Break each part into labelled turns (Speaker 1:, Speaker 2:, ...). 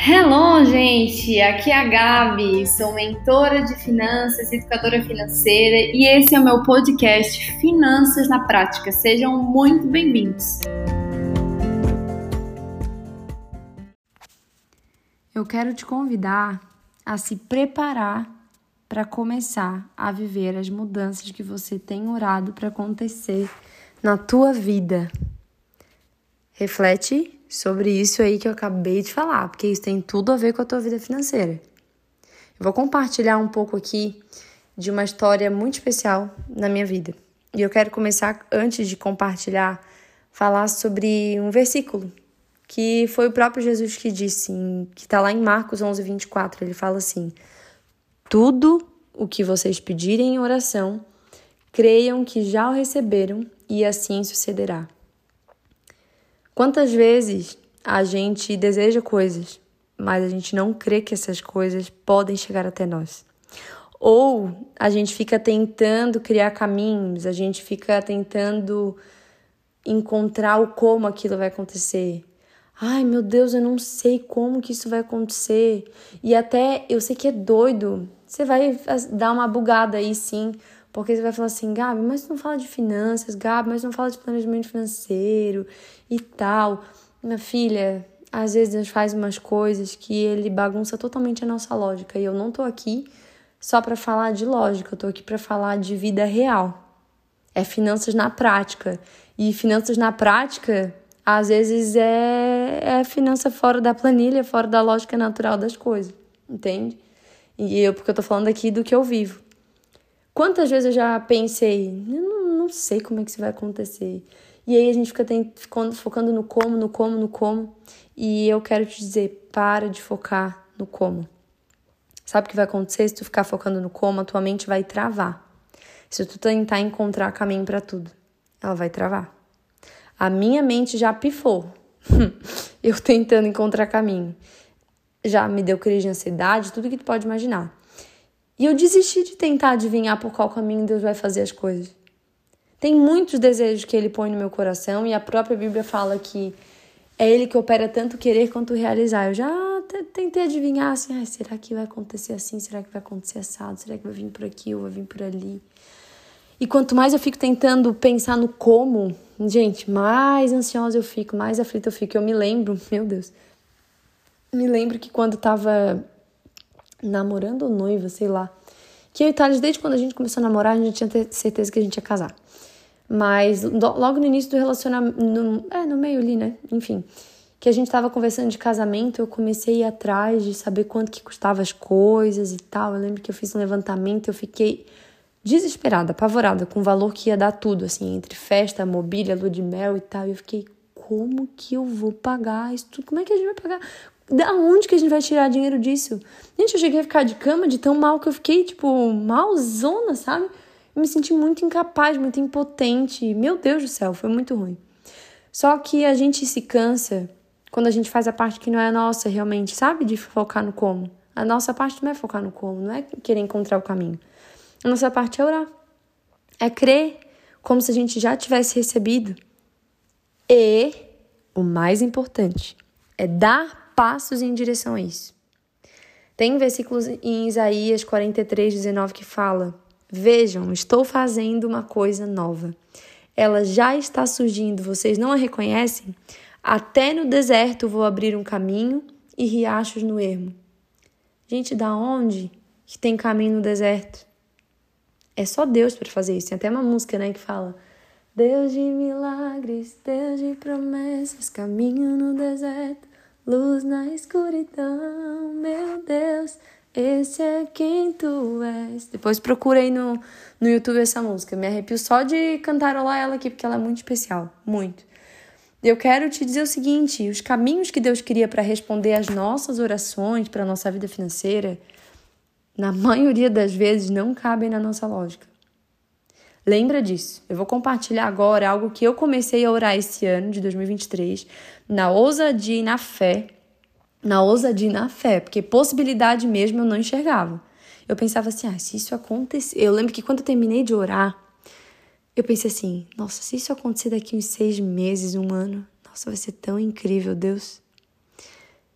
Speaker 1: Hello, gente! Aqui é a Gabi, sou mentora de finanças, educadora financeira e esse é o meu podcast Finanças na Prática. Sejam muito bem-vindos! Eu quero te convidar a se preparar para começar a viver as mudanças que você tem orado para acontecer na tua vida. Reflete sobre isso aí que eu acabei de falar, porque isso tem tudo a ver com a tua vida financeira. Eu vou compartilhar um pouco aqui de uma história muito especial na minha vida. E eu quero começar, antes de compartilhar, falar sobre um versículo que foi o próprio Jesus que disse, que está lá em Marcos 11:24. Ele fala assim: tudo o que vocês pedirem em oração, creiam que já o receberam e assim sucederá. Quantas vezes a gente deseja coisas, mas a gente não crê que essas coisas podem chegar até nós? Ou a gente fica tentando criar caminhos, a gente fica tentando encontrar o como aquilo vai acontecer. Ai, meu Deus, eu não sei como que isso vai acontecer. E até, eu sei que é doido, você vai dar uma bugada aí sim, porque você vai falar assim: Gabi, mas tu não fala de finanças, Gabi, mas não fala de planejamento financeiro e tal. Minha filha, às vezes Deus faz umas coisas que ele bagunça totalmente a nossa lógica. E eu não tô aqui só para falar de lógica, eu tô aqui para falar de vida real. É finanças na prática. E finanças na prática, às vezes, é finança fora da planilha, fora da lógica natural das coisas. Entende? Porque eu tô falando aqui do que eu vivo. Quantas vezes eu já pensei, eu não sei como é que isso vai acontecer. E aí a gente fica focando no como. E eu quero te dizer, para de focar no como. Sabe o que vai acontecer? Se tu ficar focando no como, a tua mente vai travar. Se tu tentar encontrar caminho para tudo, ela vai travar. A minha mente já pifou. Eu tentando encontrar caminho. Já me deu crise de ansiedade, tudo que tu pode imaginar. E eu desisti de tentar adivinhar por qual caminho Deus vai fazer as coisas. Tem muitos desejos que Ele põe no meu coração e a própria Bíblia fala que é Ele que opera tanto querer quanto realizar. Eu já tentei adivinhar assim, será que vai acontecer assim? Será que vai acontecer assado? Será que vai vir por aqui ou vai vir por ali? E quanto mais eu fico tentando pensar no como, gente, mais ansiosa eu fico, mais aflita eu fico. Eu me lembro, meu Deus, que quando tava namorando ou noiva, sei lá, que eu e Thales, desde quando a gente começou a namorar, a gente tinha certeza que a gente ia casar. Mas logo no início do relacionamento, no meio ali, né? Enfim, que a gente tava conversando de casamento, eu comecei a ir atrás de saber quanto que custava as coisas e tal. Eu lembro que eu fiz um levantamento, eu fiquei desesperada, apavorada com o valor que ia dar tudo, assim, entre festa, mobília, lua de mel e tal. E eu fiquei, como que eu vou pagar isso tudo? Como é que a gente vai pagar? Da onde que a gente vai tirar dinheiro disso? Gente, eu cheguei a ficar de cama de tão mal que eu fiquei, tipo, malzona, sabe? Eu me senti muito incapaz, muito impotente. Meu Deus do céu, foi muito ruim. Só que a gente se cansa quando a gente faz a parte que não é a nossa realmente, sabe? De focar no como. A nossa parte não é focar no como, não é querer encontrar o caminho. A nossa parte é orar. É crer como se a gente já tivesse recebido. E, o mais importante, é dar passos em direção a isso. Tem versículos em Isaías 43:19 que fala: vejam, estou fazendo uma coisa nova. Ela já está surgindo, vocês não a reconhecem? Até no deserto vou abrir um caminho e riachos no ermo. Gente, da onde que tem caminho no deserto? É só Deus para fazer isso. Tem até uma música, né, que fala: Deus de milagres, Deus de promessas, caminho no deserto, luz na escuridão, meu Deus, esse é quem tu és. Depois procura aí no YouTube essa música. Me arrepio só de cantarolar ela aqui, porque ela é muito especial, muito. Eu quero te dizer o seguinte: os caminhos que Deus queria para responder às nossas orações, para a nossa vida financeira, na maioria das vezes não cabem na nossa lógica. Lembra disso. Eu vou compartilhar agora algo que eu comecei a orar esse ano de 2023, na ousadia e na fé. Na ousadia e na fé, porque possibilidade mesmo eu não enxergava. Eu pensava assim, se isso acontecer... Eu lembro que quando eu terminei de orar, eu pensei assim, nossa, se isso acontecer daqui uns 6 meses, 1 ano, nossa, vai ser tão incrível, Deus.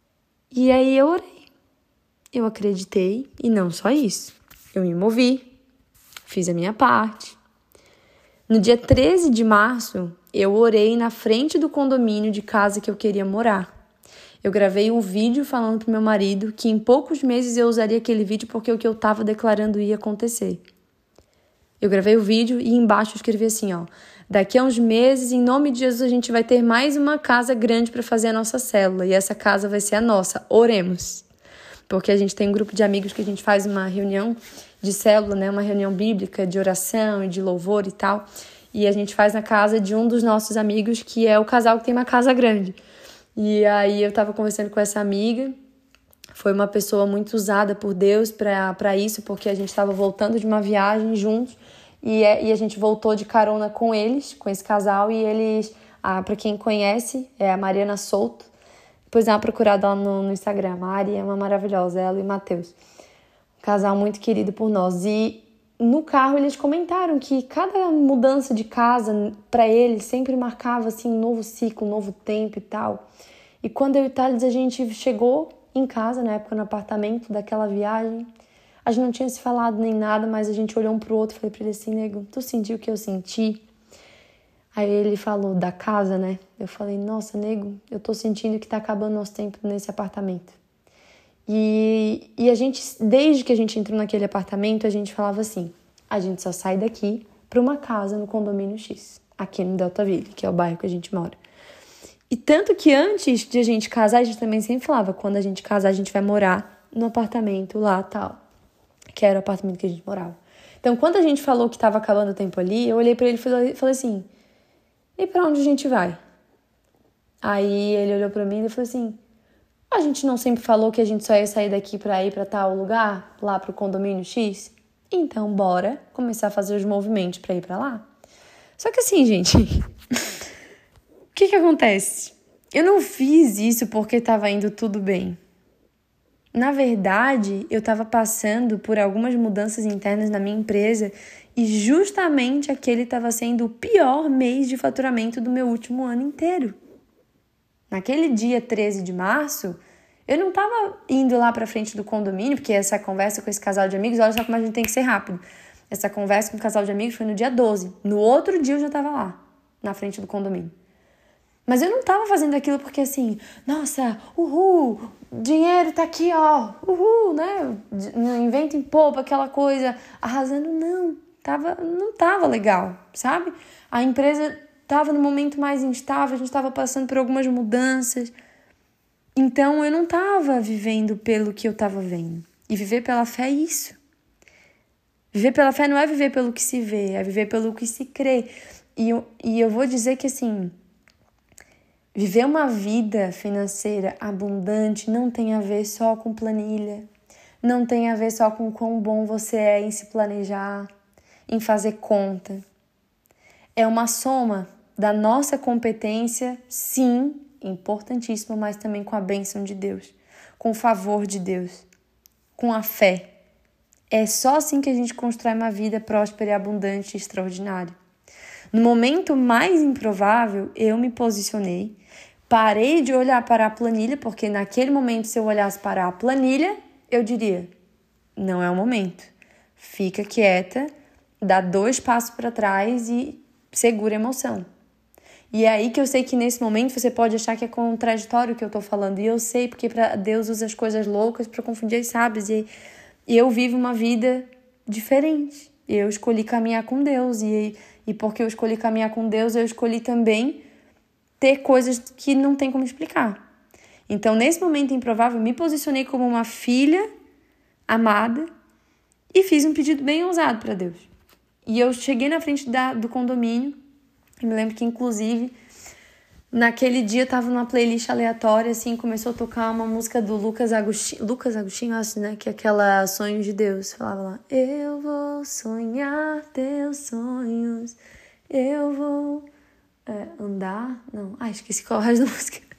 Speaker 1: E aí eu orei. Eu acreditei e não só isso. Eu me movi, fiz a minha parte. No dia 13 de março, eu orei na frente do condomínio de casa que eu queria morar. Eu gravei um vídeo falando pro meu marido que em poucos meses eu usaria aquele vídeo porque o que eu estava declarando ia acontecer. Eu gravei o vídeo e embaixo eu escrevi assim, ó: daqui a uns meses, em nome de Jesus, a gente vai ter mais uma casa grande para fazer a nossa célula e essa casa vai ser a nossa. Oremos. Porque a gente tem um grupo de amigos que a gente faz uma reunião de célula, né? Uma reunião bíblica de oração e de louvor e tal. E a gente faz na casa de um dos nossos amigos, que é o casal que tem uma casa grande. E aí eu tava conversando com essa amiga. Foi uma pessoa muito usada por Deus para isso, porque a gente estava voltando de uma viagem juntos e a gente voltou de carona com eles, com esse casal, e eles, para quem conhece, é a Mariana Souto. Depois dá uma procurada lá no Instagram. A Mari é uma maravilhosa, ela e o Matheus. Um casal muito querido por nós. E no carro eles comentaram que cada mudança de casa para eles sempre marcava assim, um novo ciclo, um novo tempo e tal. E quando eu e o Thales, a gente chegou em casa, na época no apartamento daquela viagem, a gente não tinha se falado nem nada, mas a gente olhou um pro outro e falei pra ele assim: nego, tu sentiu o que eu senti? Aí ele falou da casa, né? Eu falei: nossa, nego, eu tô sentindo que tá acabando nosso tempo nesse apartamento. E a gente, desde que a gente entrou naquele apartamento, a gente falava assim: a gente só sai daqui pra uma casa no condomínio X, aqui no Deltaville, que é o bairro que a gente mora. E tanto que antes de a gente casar, a gente também sempre falava: quando a gente casar, a gente vai morar no apartamento lá, tal. Que era o apartamento que a gente morava. Então, quando a gente falou que estava acabando o tempo ali, eu olhei pra ele e falei assim: e pra onde a gente vai? Aí ele olhou pra mim e falou assim: a gente não sempre falou que a gente só ia sair daqui pra ir pra tal lugar, lá pro condomínio X? Então, bora começar a fazer os movimentos pra ir pra lá. Só que assim, gente, o que acontece? Eu não fiz isso porque estava indo tudo bem. Na verdade, eu estava passando por algumas mudanças internas na minha empresa e justamente aquele estava sendo o pior mês de faturamento do meu último ano inteiro. Naquele dia 13 de março, eu não estava indo lá para frente do condomínio, porque essa conversa com esse casal de amigos, olha só como a gente tem que ser rápido. Essa conversa com o casal de amigos foi no dia 12. No outro dia eu já estava lá, na frente do condomínio. Mas eu não tava fazendo aquilo porque assim, nossa, uhul, dinheiro tá aqui, ó, uhul, né? Inventa em poupa, aquela coisa, arrasando. Não tava legal, sabe? A empresa tava no momento mais instável, a gente tava passando por algumas mudanças. Então eu não tava vivendo pelo que eu tava vendo. E viver pela fé é isso. Viver pela fé não é viver pelo que se vê, é viver pelo que se crê. E eu vou dizer que assim, viver uma vida financeira abundante não tem a ver só com planilha, não tem a ver só com quão bom você é em se planejar, em fazer conta. É uma soma da nossa competência, sim, importantíssima, mas também com a bênção de Deus, com o favor de Deus, com a fé. É só assim que a gente constrói uma vida próspera e abundante e extraordinária. No momento mais improvável, eu me posicionei, parei de olhar para a planilha, porque naquele momento, se eu olhasse para a planilha, eu diria: não é o momento. Fica quieta, dá 2 passos para trás e segura a emoção. E é aí que eu sei que nesse momento você pode achar que é contraditório o que eu tô falando. E eu sei, porque Deus usa as coisas loucas para confundir as sábias. E eu vivo uma vida diferente. Eu escolhi caminhar com Deus. E porque eu escolhi caminhar com Deus, eu escolhi também ter coisas que não tem como explicar. Então, nesse momento improvável, eu me posicionei como uma filha amada e fiz um pedido bem ousado para Deus. E eu cheguei na frente do condomínio. E me lembro que, inclusive, naquele dia eu tava numa playlist aleatória, assim, começou a tocar uma música do Lucas Agostinho, acho, né? Que é aquela Sonhos de Deus. Falava lá: eu vou sonhar teus sonhos, eu vou andar... Não, esqueci qual é o resto da música.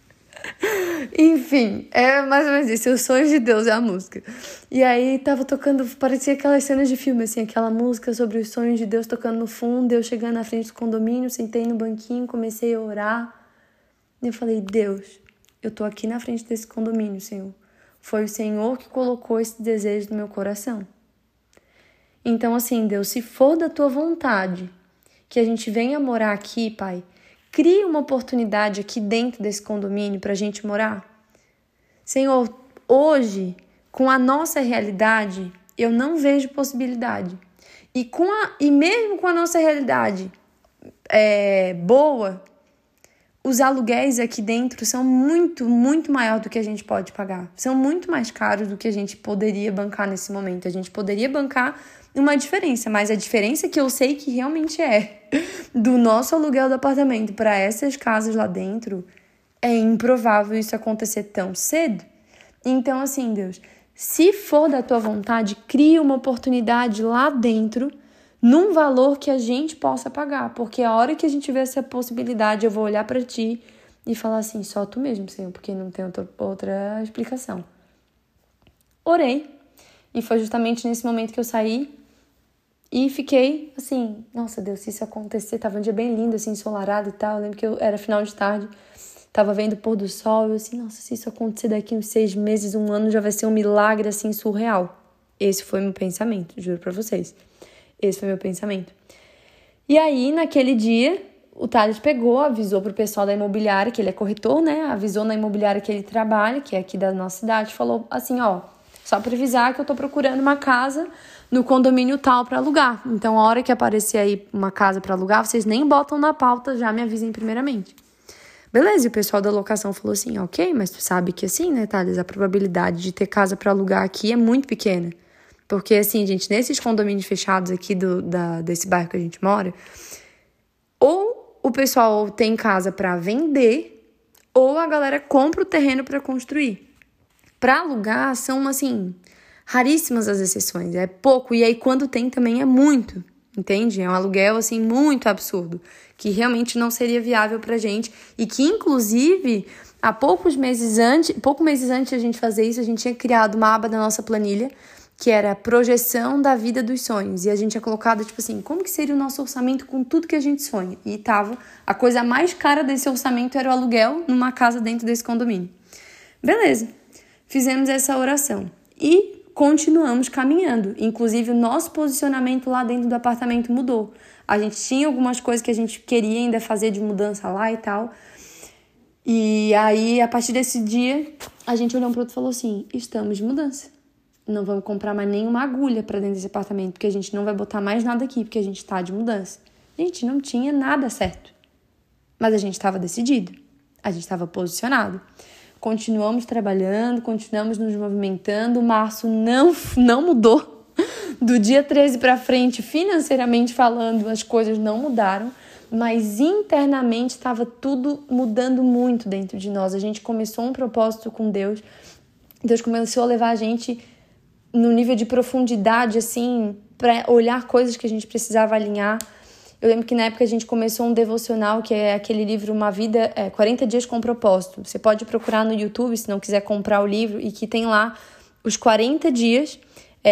Speaker 1: Enfim, é mais ou menos isso. Os Sonhos de Deus é a música. E aí tava tocando, parecia aquelas cenas de filme, assim, aquela música sobre os sonhos de Deus tocando no fundo. Eu chegando na frente do condomínio, sentei no banquinho, comecei a orar. E eu falei: Deus, Eu tô aqui na frente desse condomínio, Senhor. Foi o Senhor que colocou esse desejo no meu coração. Então, assim, Deus, se for da tua vontade que a gente venha morar aqui, Pai, crie uma oportunidade aqui dentro desse condomínio pra gente morar. Senhor, hoje, com a nossa realidade, eu não vejo possibilidade. E mesmo com a nossa realidade boa, os aluguéis aqui dentro são muito, muito maior do que a gente pode pagar. São muito mais caros do que a gente poderia bancar nesse momento. A gente poderia bancar uma diferença, mas a diferença que eu sei que realmente do nosso aluguel do apartamento para essas casas lá dentro, é improvável isso acontecer tão cedo. Então, assim, Deus, se for da tua vontade, cria uma oportunidade lá dentro, num valor que a gente possa pagar. Porque a hora que a gente vê essa possibilidade, eu vou olhar para ti e falar assim, só tu mesmo, Senhor, porque não tem outra explicação. Orei. E foi justamente nesse momento que eu saí e fiquei assim, nossa Deus, se isso acontecer, tava um dia bem lindo, assim, ensolarado e tal. Eu lembro que era final de tarde, tava vendo o pôr do sol, e eu assim, nossa, se isso acontecer daqui uns 6 meses, 1 ano, já vai ser um milagre, assim, surreal. Esse foi meu pensamento, juro pra vocês. Esse foi meu pensamento. E aí, naquele dia, o Thales pegou, avisou pro pessoal da imobiliária, que ele é corretor, né? Avisou na imobiliária que ele trabalha, que é aqui da nossa cidade, falou assim, ó, só pra avisar que eu tô procurando uma casa no condomínio tal pra alugar. Então, a hora que aparecer aí uma casa pra alugar, vocês nem botam na pauta, já me avisem primeiramente. Beleza, e o pessoal da locação falou assim, ok, mas tu sabe que assim, né, Thales, a probabilidade de ter casa pra alugar aqui é muito pequena. Porque, assim, gente, nesses condomínios fechados aqui desse bairro que a gente mora, ou o pessoal tem casa pra vender, ou a galera compra o terreno pra construir. Pra alugar, são, assim, raríssimas as exceções. É pouco, e aí quando tem também é muito, entende? É um aluguel, assim, muito absurdo, que realmente não seria viável pra gente. E que, inclusive, poucos meses antes de a gente fazer isso, a gente tinha criado uma aba da nossa planilha, que era a projeção da vida dos sonhos. E a gente tinha colocado, tipo assim, como que seria o nosso orçamento com tudo que a gente sonha? E tava, a coisa mais cara desse orçamento era o aluguel numa casa dentro desse condomínio. Beleza, fizemos essa oração e continuamos caminhando. Inclusive, o nosso posicionamento lá dentro do apartamento mudou. A gente tinha algumas coisas que a gente queria ainda fazer de mudança lá e tal. E aí, a partir desse dia, a gente olhou pro outro e falou assim, estamos de mudança. Não vamos comprar mais nenhuma agulha para dentro desse apartamento, porque a gente não vai botar mais nada aqui, porque a gente tá de mudança. A gente não tinha nada certo. Mas a gente estava decidido. A gente estava posicionado. Continuamos trabalhando, continuamos nos movimentando. O março não mudou. Do dia 13 para frente, financeiramente falando, as coisas não mudaram. Mas internamente estava tudo mudando muito dentro de nós. A gente começou um propósito com Deus. Deus começou a levar a gente no nível de profundidade, assim, para olhar coisas que a gente precisava alinhar. Eu lembro que na época a gente começou um devocional, que é aquele livro 40 Dias com Propósito. Você pode procurar no YouTube, se não quiser comprar o livro, e que tem lá os 40 dias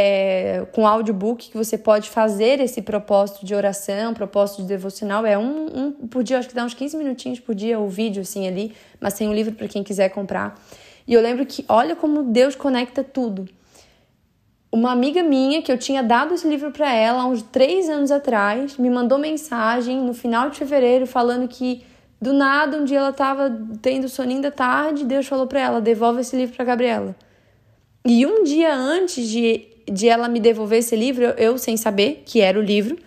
Speaker 1: com audiobook, que você pode fazer esse propósito de oração, propósito de devocional. É um por dia, acho que dá uns 15 minutinhos por dia, o vídeo assim ali, mas tem um livro para quem quiser comprar. E eu lembro que, olha como Deus conecta tudo. Uma amiga minha, que eu tinha dado esse livro para ela há uns 3 anos atrás, me mandou mensagem no final de fevereiro falando que, do nada, um dia ela estava tendo soninho da tarde, Deus falou para ela, devolve esse livro para Gabriela. E um dia antes de ela me devolver esse livro, eu sem saber que era o livro,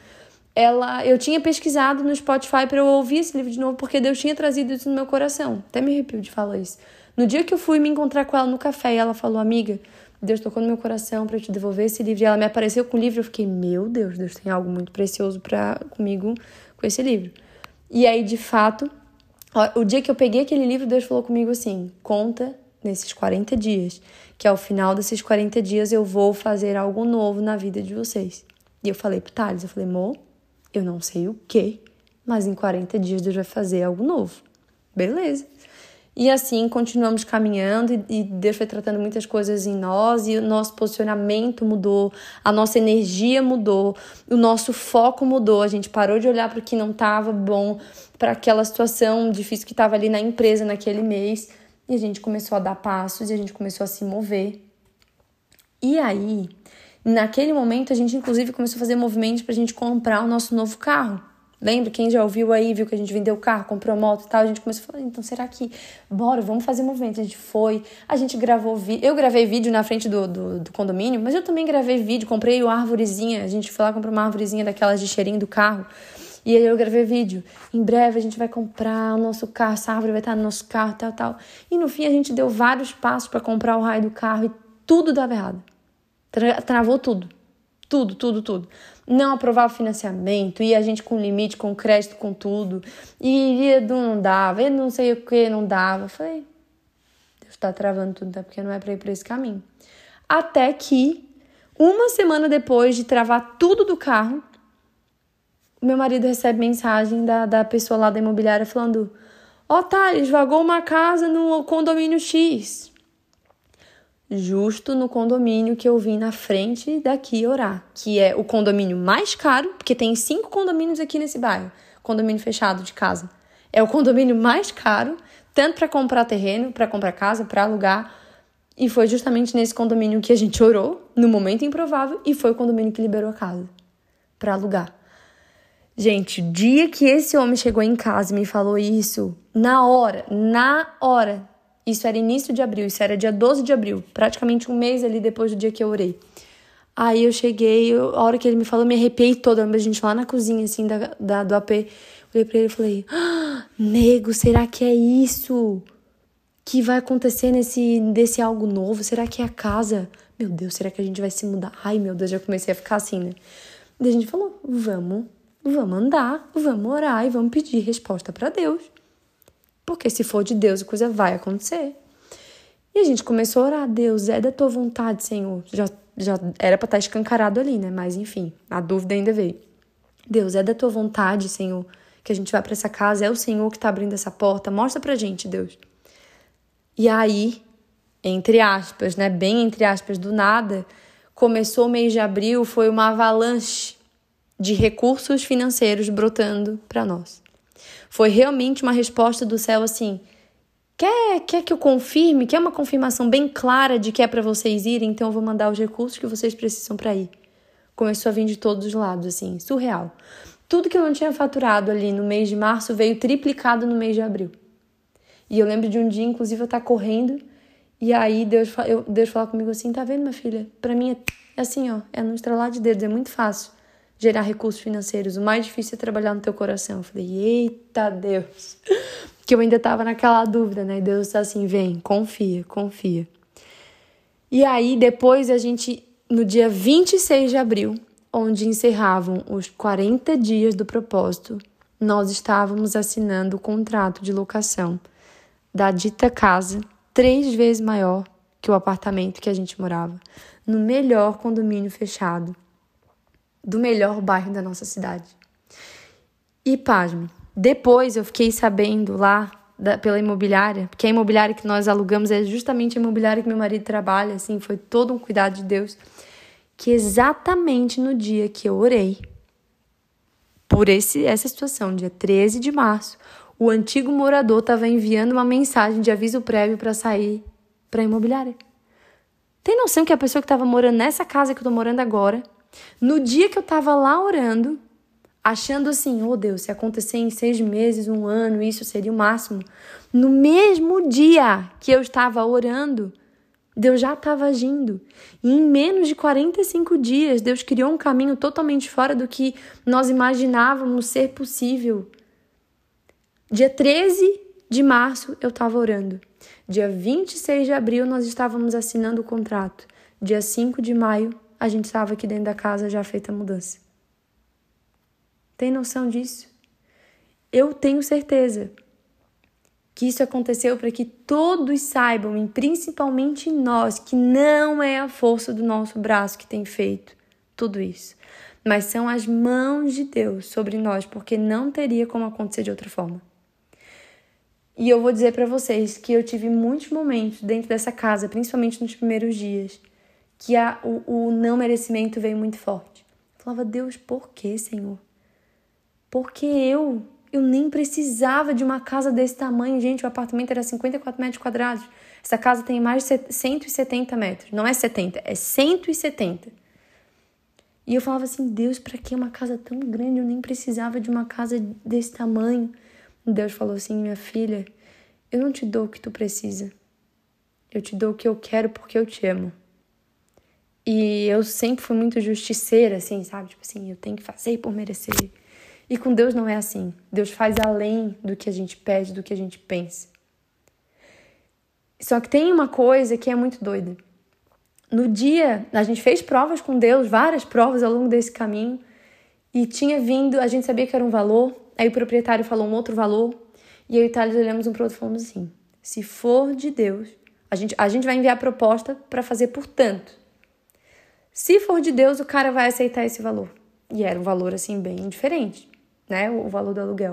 Speaker 1: eu tinha pesquisado no Spotify para eu ouvir esse livro de novo, porque Deus tinha trazido isso no meu coração. Até me arrepio de falar isso. No dia que eu fui me encontrar com ela no café, ela falou, amiga, Deus tocou no meu coração para eu te devolver esse livro. E ela me apareceu com o livro, eu fiquei, meu Deus, Deus tem algo muito precioso comigo com esse livro. E aí, de fato, o dia que eu peguei aquele livro, Deus falou comigo assim, conta nesses 40 dias, que ao final desses 40 dias eu vou fazer algo novo na vida de vocês. E eu falei pro Thales, eu falei, amor, eu não sei o quê, mas em 40 dias Deus vai fazer algo novo. Beleza. E assim, continuamos caminhando e Deus foi tratando muitas coisas em nós e o nosso posicionamento mudou, a nossa energia mudou, o nosso foco mudou, a gente parou de olhar para o que não estava bom, para aquela situação difícil que estava ali na empresa naquele mês E a gente começou a dar passos e a gente começou a se mover. E aí, naquele momento, a gente inclusive começou a fazer movimentos pra gente comprar o nosso novo carro. Lembra? Quem já ouviu aí, viu que a gente vendeu o carro, comprou a moto e tal, a gente começou a falar, então será que, bora, vamos fazer movimento. A gente foi, a gente gravou vídeo, eu gravei vídeo na frente do condomínio, mas eu também gravei vídeo, comprei uma arvorezinha, a gente foi lá comprar uma arvorezinha daquelas de cheirinho do carro, e aí eu gravei vídeo. Em breve a gente vai comprar o nosso carro, essa árvore vai estar no nosso carro, tal. E no fim a gente deu vários passos pra comprar o raio do carro e tudo dava errado. Travou tudo. Tudo. Não aprovava o financiamento, e a gente com limite, com crédito, com tudo. E não dava, e não sei o que, não dava. Eu falei, Deus tá travando tudo, tá? Porque não é pra ir por esse caminho. Até que, uma semana depois de travar tudo do carro, o meu marido recebe mensagem da pessoa lá da imobiliária falando: ó, Thales, vagou uma casa no condomínio X. Justo no condomínio que eu vim na frente daqui orar, que é o condomínio mais caro, porque tem 5 condomínios aqui nesse bairro, condomínio fechado de casa. É o condomínio mais caro, tanto para comprar terreno, para comprar casa, para alugar, e foi justamente nesse condomínio que a gente orou, no momento improvável, e foi o condomínio que liberou a casa para alugar. Gente, o dia que esse homem chegou em casa e me falou isso, na hora, isso era início de abril, isso era dia 12 de abril, praticamente um mês ali depois do dia que eu orei. Aí eu cheguei, a hora que ele me falou, eu me arrepiei toda, a gente lá na cozinha, assim, do AP. Eu olhei pra ele e falei, nego, será que é isso que vai acontecer desse algo novo? Será que é a casa? Meu Deus, será que a gente vai se mudar? Ai, meu Deus, já comecei a ficar assim, né? Daí a gente falou, vamos andar, vamos orar e vamos pedir resposta pra Deus. Porque se for de Deus, a coisa vai acontecer. E a gente começou a orar, Deus, é da tua vontade, Senhor. Já era pra estar escancarado ali, né? Mas enfim, a dúvida ainda veio. Deus, é da tua vontade, Senhor, que a gente vai pra essa casa, é o Senhor que tá abrindo essa porta, mostra pra gente, Deus. E aí, entre aspas, né? Bem entre aspas, do nada, começou o mês de abril, foi uma avalanche de recursos financeiros brotando pra nós. Foi realmente uma resposta do céu assim, quer que eu confirme? Quer uma confirmação bem clara de que é para vocês irem? Então eu vou mandar os recursos que vocês precisam para ir. Começou a vir de todos os lados, assim, surreal. Tudo que eu não tinha faturado ali no mês de março veio triplicado no mês de abril. E eu lembro de um dia, inclusive, eu estar correndo e aí Deus falar comigo assim, tá vendo, minha filha? Para mim é assim, ó, é no estralar de dedos, é muito fácil gerar recursos financeiros. O mais difícil é trabalhar no teu coração. Eu falei, eita Deus. Que eu ainda tava naquela dúvida, né? Deus tá assim, vem, confia. E aí, depois a gente, no dia 26 de abril, onde encerravam os 40 dias do propósito, nós estávamos assinando o contrato de locação da dita casa, 3 vezes maior que o apartamento que a gente morava, no melhor condomínio fechado, do melhor bairro da nossa cidade. E pasme, depois eu fiquei sabendo lá pela imobiliária, porque a imobiliária que nós alugamos é justamente a imobiliária que meu marido trabalha, assim, foi todo um cuidado de Deus, que exatamente no dia que eu orei por essa situação, dia 13 de março, o antigo morador estava enviando uma mensagem de aviso prévio para sair para a imobiliária. Tem noção que a pessoa que estava morando nessa casa que eu tô morando agora, no dia que eu tava lá orando, achando assim, oh Deus, se acontecer em 6 meses, 1 ano, isso seria o máximo. No mesmo dia que eu estava orando, Deus já estava agindo. E em menos de 45 dias, Deus criou um caminho totalmente fora do que nós imaginávamos ser possível. Dia 13 de março, eu estava orando. Dia 26 de abril, nós estávamos assinando o contrato. Dia 5 de maio, a gente estava aqui dentro da casa já feita a mudança. Tem noção disso? Eu tenho certeza que isso aconteceu para que todos saibam, e principalmente nós, que não é a força do nosso braço que tem feito tudo isso, mas são as mãos de Deus sobre nós, porque não teria como acontecer de outra forma. E eu vou dizer para vocês que eu tive muitos momentos dentro dessa casa, principalmente nos primeiros dias, que o não merecimento veio muito forte. Eu falava, Deus, por que, Senhor? Porque eu Eu nem precisava de uma casa desse tamanho. Gente, o apartamento era 54 metros quadrados. Essa casa tem mais de 170 metros. Não é 70, é 170. E eu falava assim, Deus, pra que uma casa tão grande? Eu nem precisava de uma casa desse tamanho. E Deus falou assim, minha filha, eu não te dou o que tu precisa. Eu te dou o que eu quero porque eu te amo. E eu sempre fui muito justiceira, assim, sabe? Tipo assim, eu tenho que fazer por merecer. E com Deus não é assim. Deus faz além do que a gente pede, do que a gente pensa. Só que tem uma coisa que é muito doida. No dia, a gente fez provas com Deus, várias provas ao longo desse caminho. E tinha vindo, a gente sabia que era um valor. Aí o proprietário falou um outro valor. E eu e o Thales olhamos um para o outro e falamos assim, se for de Deus, a gente vai enviar a proposta para fazer por tanto. Se for de Deus, o cara vai aceitar esse valor. E era um valor, assim, bem diferente, né? O valor do aluguel.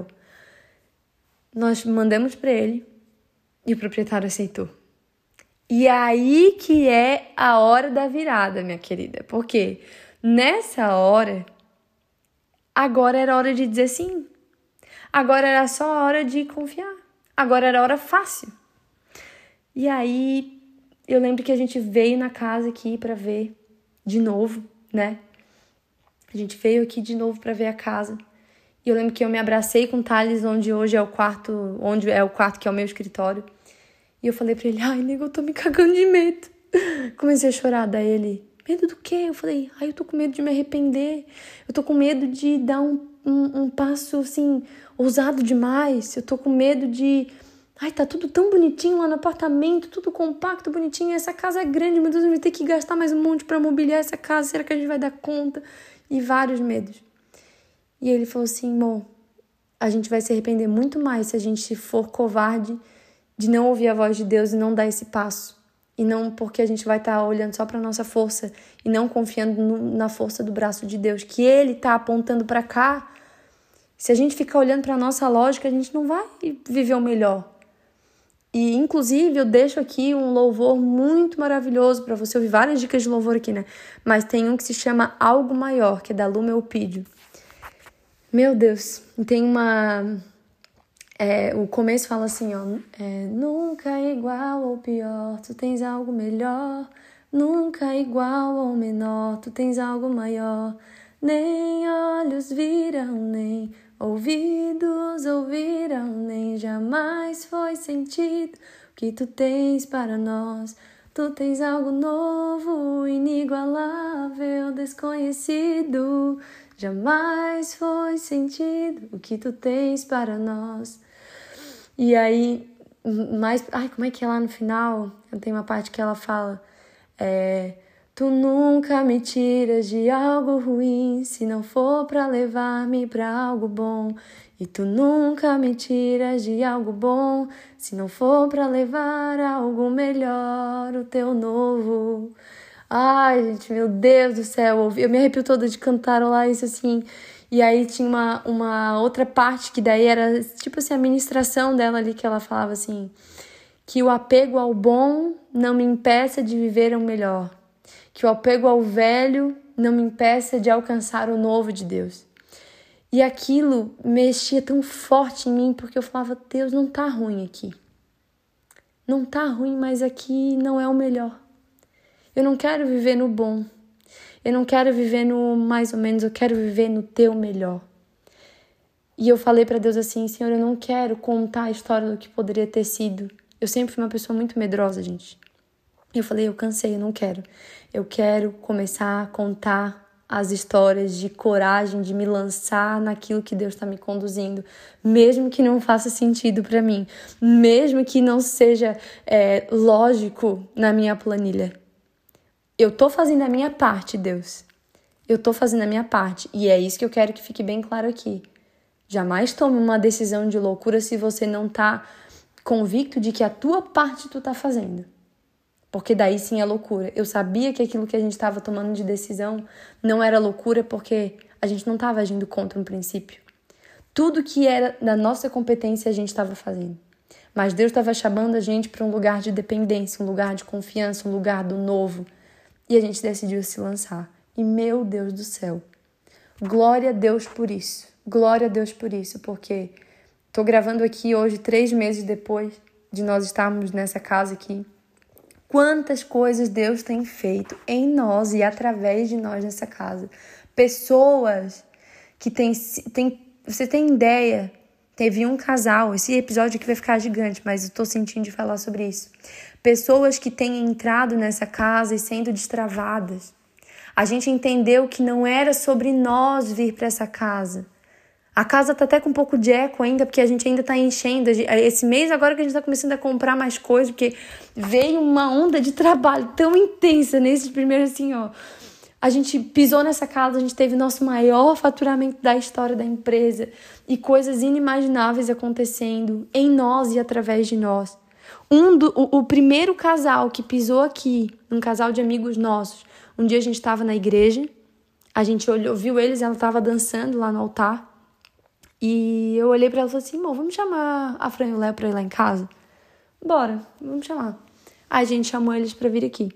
Speaker 1: Nós mandamos para ele e o proprietário aceitou. E aí que é a hora da virada, minha querida. Porque nessa hora, agora era hora de dizer sim. Agora era só a hora de confiar. Agora era a hora fácil. E aí, eu lembro que a gente veio na casa aqui para ver de novo, né? A gente veio aqui de novo para ver a casa. E eu lembro que eu me abracei com o Thales, onde é o quarto que é o meu escritório. E eu falei pra ele, ai, nego, eu tô me cagando de medo. Comecei a chorar, daí ele, medo do quê? Eu falei, ai, eu tô com medo de me arrepender. Eu tô com medo de dar um passo, assim, ousado demais. Eu tô com medo de... Ai, tá tudo tão bonitinho lá no apartamento, tudo compacto, bonitinho. Essa casa é grande, meu Deus, eu vou ter que gastar mais um monte pra mobiliar essa casa. Será que a gente vai dar conta? E vários medos. E ele falou assim, amor, a gente vai se arrepender muito mais se a gente for covarde de não ouvir a voz de Deus e não dar esse passo. E não porque a gente vai estar olhando só pra nossa força e não confiando na força do braço de Deus, que Ele tá apontando pra cá. Se a gente ficar olhando pra nossa lógica, a gente não vai viver o melhor. E, inclusive, eu deixo aqui um louvor muito maravilhoso para você ouvir várias dicas de louvor aqui, né? Mas tem um que se chama Algo Maior, que é da Luma Eupídio. Meu Deus, tem uma... o começo fala assim, ó... nunca é igual ou pior, tu tens algo melhor. Nunca é igual ou menor, tu tens algo maior. Nem olhos viram, nem... ouvidos ouviram, nem jamais foi sentido o que tu tens para nós. Tu tens algo novo, inigualável, desconhecido. Jamais foi sentido o que tu tens para nós. E aí, como é que é lá no final? Tem uma parte que ela fala... Tu nunca me tiras de algo ruim, se não for pra levar-me pra algo bom. E tu nunca me tiras de algo bom, se não for pra levar algo melhor, o teu novo. Ai, gente, meu Deus do céu, eu me arrepio toda de cantarolar isso assim. E aí tinha uma outra parte que daí era tipo assim, a ministração dela ali, que ela falava assim, que o apego ao bom não me impeça de viver o melhor. Que o apego ao velho não me impeça de alcançar o novo de Deus. E aquilo mexia tão forte em mim, porque eu falava, Deus, não tá ruim aqui. Não tá ruim, mas aqui não é o melhor. Eu não quero viver no bom. Eu não quero viver no mais ou menos, eu quero viver no teu melhor. E eu falei para Deus assim, Senhor, eu não quero contar a história do que poderia ter sido. Eu sempre fui uma pessoa muito medrosa, gente. Eu falei, eu cansei, eu não quero. Eu quero começar a contar as histórias de coragem, de me lançar naquilo que Deus está me conduzindo, mesmo que não faça sentido para mim, mesmo que não seja lógico na minha planilha. Eu tô fazendo a minha parte, Deus. Eu tô fazendo a minha parte. E é isso que eu quero que fique bem claro aqui. Jamais tome uma decisão de loucura se você não tá convicto de que a tua parte tu tá fazendo. Porque daí sim é loucura. Eu sabia que aquilo que a gente estava tomando de decisão não era loucura porque a gente não estava agindo contra um princípio. Tudo que era da nossa competência a gente estava fazendo. Mas Deus estava chamando a gente para um lugar de dependência, um lugar de confiança, um lugar do novo. E a gente decidiu se lançar. E meu Deus do céu, glória a Deus por isso. Glória a Deus por isso, porque Tô gravando aqui hoje, 3 meses depois de nós estarmos nessa casa aqui. Quantas coisas Deus tem feito em nós e através de nós nessa casa. Pessoas que você tem ideia, teve um casal, esse episódio aqui vai ficar gigante, mas eu tô sentindo de falar sobre isso. Pessoas que têm entrado nessa casa e sendo destravadas. A gente entendeu que não era sobre nós vir para essa casa. A casa tá até com um pouco de eco ainda, porque a gente ainda tá enchendo. Esse mês agora que a gente tá começando a comprar mais coisas, porque veio uma onda de trabalho tão intensa nesses primeiros, assim, ó. A gente pisou nessa casa, a gente teve nosso maior faturamento da história da empresa e coisas inimagináveis acontecendo em nós e através de nós. O primeiro casal que pisou aqui, um casal de amigos nossos, um dia a gente estava na igreja, a gente viu eles, ela estava dançando lá no altar. E eu olhei pra ela e falei assim, amor, vamos chamar a Fran e o Léo pra ir lá em casa? Bora, vamos chamar. Aí a gente chamou eles pra vir aqui.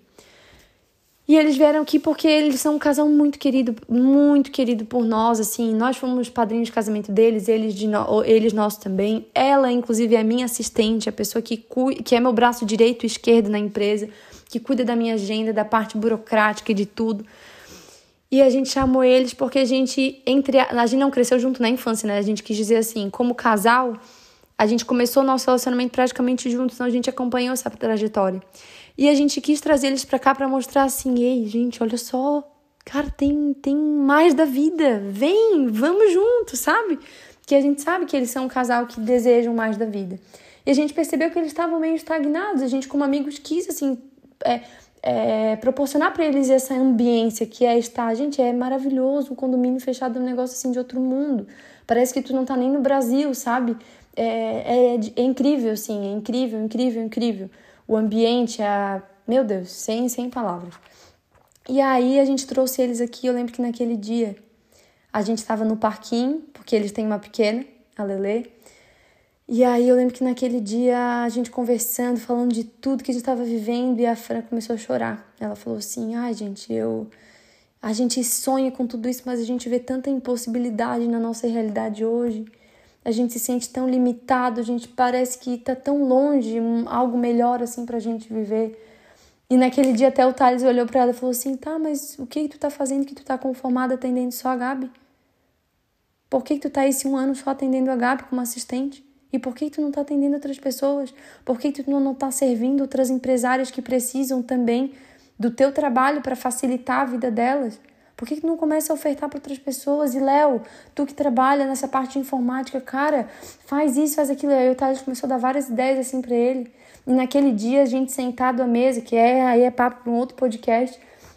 Speaker 1: E eles vieram aqui porque eles são um casal muito querido por nós, assim. Nós fomos padrinhos de casamento deles, eles nossos também. Ela, inclusive, é a minha assistente, a pessoa que é meu braço direito e esquerdo na empresa, que cuida da minha agenda, da parte burocrática e de tudo. E a gente chamou eles porque a gente não cresceu junto na infância, né? A gente quis dizer assim, como casal, a gente começou o nosso relacionamento praticamente juntos, então a gente acompanhou essa trajetória. E a gente quis trazer eles pra cá pra mostrar assim, ei, gente, olha só, cara, tem mais da vida, vem, vamos juntos, sabe? Que a gente sabe que eles são um casal que desejam mais da vida. E a gente percebeu que eles estavam meio estagnados, a gente como amigos quis, assim, proporcionar para eles essa ambiência que é estar. Gente, é maravilhoso, um condomínio fechado é um negócio assim de outro mundo. Parece que tu não tá nem no Brasil, sabe? É incrível, assim, é incrível. O ambiente meu Deus, sem palavras. E aí a gente trouxe eles aqui, eu lembro que naquele dia a gente estava no parquinho, porque eles têm uma pequena, a Lelê. E aí eu lembro que naquele dia a gente conversando, falando de tudo que a gente estava vivendo, e a Fran começou a chorar. Ela falou assim, ai gente, a gente sonha com tudo isso, mas a gente vê tanta impossibilidade na nossa realidade hoje. A gente se sente tão limitado, a gente parece que tá tão longe, algo melhor assim pra gente viver. E naquele dia até o Thales olhou pra ela e falou assim, tá, mas o que tu tá fazendo que tu tá conformada atendendo só a Gabi? Por que tu tá esse 1 ano só atendendo a Gabi como assistente? E por que tu não tá atendendo outras pessoas? Por que tu não tá servindo outras empresárias que precisam também do teu trabalho para facilitar a vida delas? Por que tu não começa a ofertar para outras pessoas? E, Léo, tu que trabalha nessa parte de informática, cara, faz isso, faz aquilo. Aí o Thales começou a dar várias ideias assim para ele. E naquele dia, a gente sentado à mesa, que aí é papo para um outro podcast,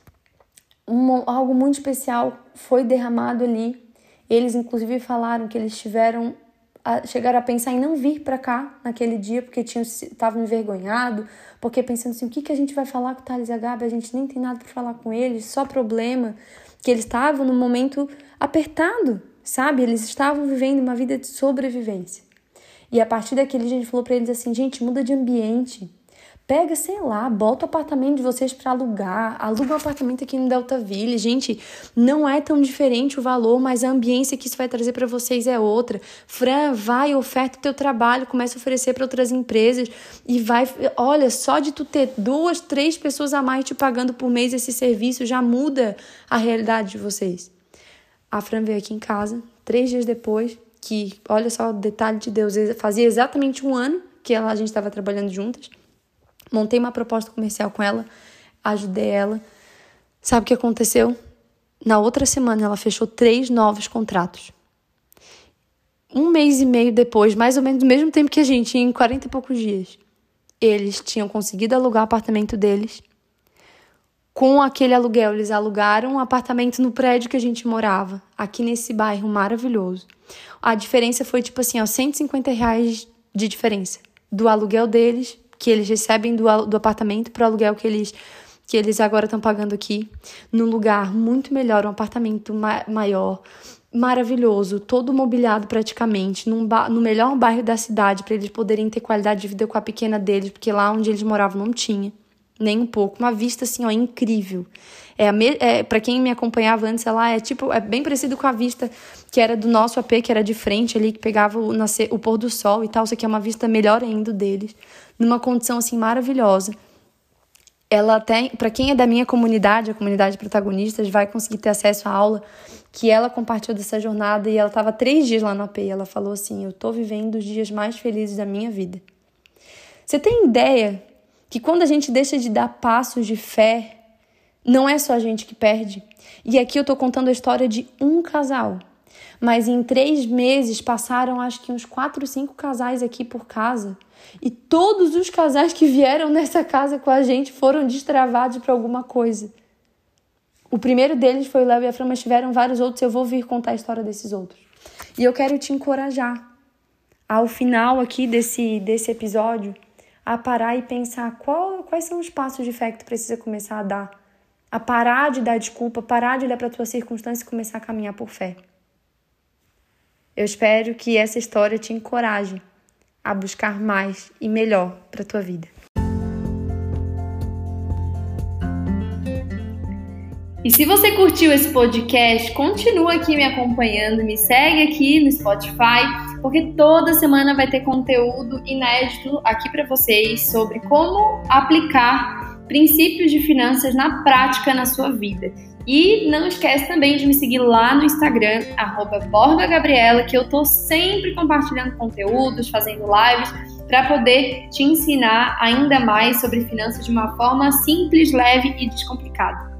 Speaker 1: algo muito especial foi derramado ali. Eles, inclusive, falaram que eles chegaram a pensar em não vir para cá naquele dia, porque estavam envergonhados, porque pensando assim, o que a gente vai falar com o Thales e a Gabi? A gente nem tem nada para falar com eles, só problema. Que eles estavam num momento apertado, sabe? Eles estavam vivendo uma vida de sobrevivência. E a partir daquele dia a gente falou para eles assim, gente, muda de ambiente. Pega, sei lá, bota o apartamento de vocês para alugar, aluga um apartamento aqui no Deltaville. Gente, não é tão diferente o valor, mas a ambiência que isso vai trazer para vocês é outra. Fran, vai, oferta o teu trabalho, começa a oferecer para outras empresas e vai, olha, só de tu ter 2, 3 pessoas a mais te pagando por mês esse serviço já muda a realidade de vocês. A Fran veio aqui em casa, 3 dias depois, que, olha só o detalhe de Deus, fazia exatamente 1 ano que a gente estava trabalhando juntas. Montei uma proposta comercial com ela, ajudei ela. Sabe o que aconteceu? Na outra semana, ela fechou 3 novos contratos. 1 mês e meio depois, mais ou menos do mesmo tempo que a gente, em 40 e poucos dias, eles tinham conseguido alugar o apartamento deles. Com aquele aluguel, eles alugaram um apartamento no prédio que a gente morava, aqui nesse bairro maravilhoso. A diferença foi, tipo assim, R$150 de diferença do aluguel deles, que eles recebem do apartamento, para o aluguel que eles agora estão pagando aqui, num lugar muito melhor, um apartamento maior, maravilhoso, todo mobiliado praticamente, no melhor bairro da cidade, para eles poderem ter qualidade de vida com a pequena deles, porque lá onde eles moravam não tinha. nem um pouco. Uma vista, assim, ó, incrível. Pra quem me acompanhava antes, é bem parecido com a vista que era do nosso AP, que era de frente ali, que pegava o pôr do sol e tal. Isso aqui é uma vista melhor ainda deles, numa condição, assim, maravilhosa. Ela tem, para quem é da minha comunidade, a comunidade Protagonistas, vai conseguir ter acesso à aula que ela compartilhou dessa jornada, e ela estava 3 dias lá no AP, e ela falou assim: eu tô vivendo os dias mais felizes da minha vida. Você tem ideia que quando a gente deixa de dar passos de fé, não é só a gente que perde? E aqui eu tô contando a história de um casal, mas em 3 meses passaram acho que uns 4, 5 casais aqui por casa, e todos os casais que vieram nessa casa com a gente foram destravados por alguma coisa. O primeiro deles foi o Léo e a Fran, mas tiveram vários outros. Eu vou vir contar a história desses outros. E eu quero te encorajar, ao final aqui desse episódio, a parar e pensar quais são os passos de fé que tu precisa começar a dar. A parar de dar desculpa, parar de olhar para a tua circunstância e começar a caminhar por fé. Eu espero que essa história te encoraje a buscar mais e melhor para a tua vida. E se você curtiu esse podcast, continua aqui me acompanhando, me segue aqui no Spotify, porque toda semana vai ter conteúdo inédito aqui para vocês sobre como aplicar princípios de finanças na prática na sua vida. E não esquece também de me seguir lá no Instagram, @BorgaGabriela, que eu tô sempre compartilhando conteúdos, fazendo lives, para poder te ensinar ainda mais sobre finanças de uma forma simples, leve e descomplicada.